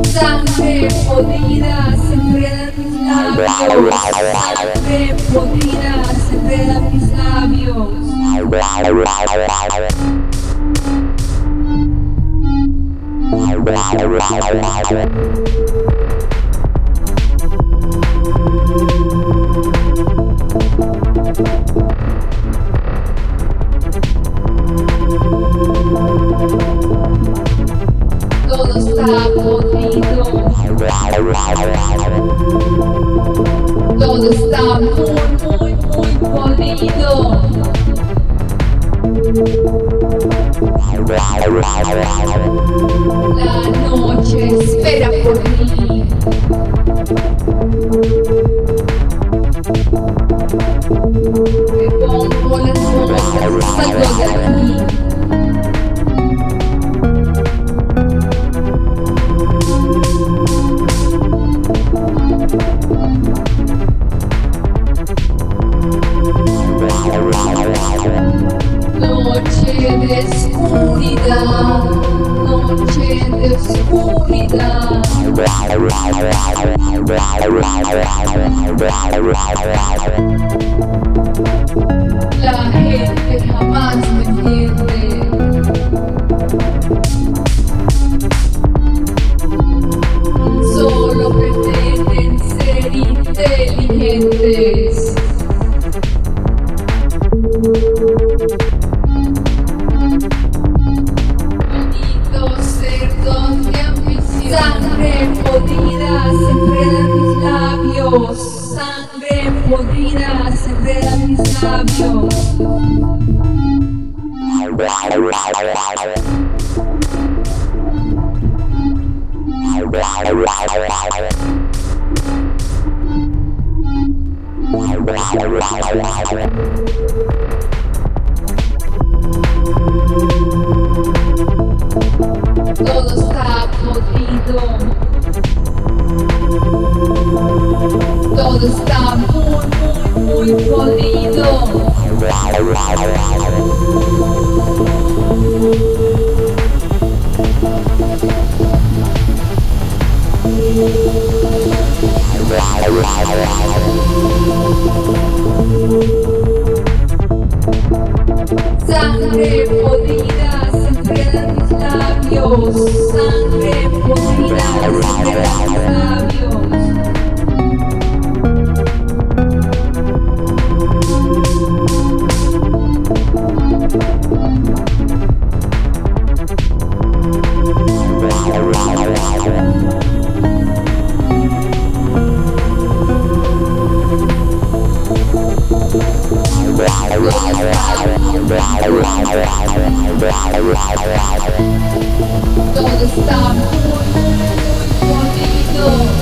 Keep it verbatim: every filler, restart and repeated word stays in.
Sangre podrida se enreda en mis labios. Sangre podrida se enreda en mis labios. Todo está podrido. Todo está muy, muy, muy podrido. La noche espera por mí. Me pongo las botas y salgo de aquí. Noche de oscuridad, noche de oscuridad. La gente jamás me entiende. Solo pretenden ser inteligentes. Malditos cerdos de ambición. Sangre podrida se enreda en mis labios. Sangre podrida se enreda en mis labios. Todo está podrido. Todo está muy, muy, muy podrido. Sangre podrida se enreda en mis labios. Sangre podrida se enreda en mis labios. Todo está muy, muy podrido.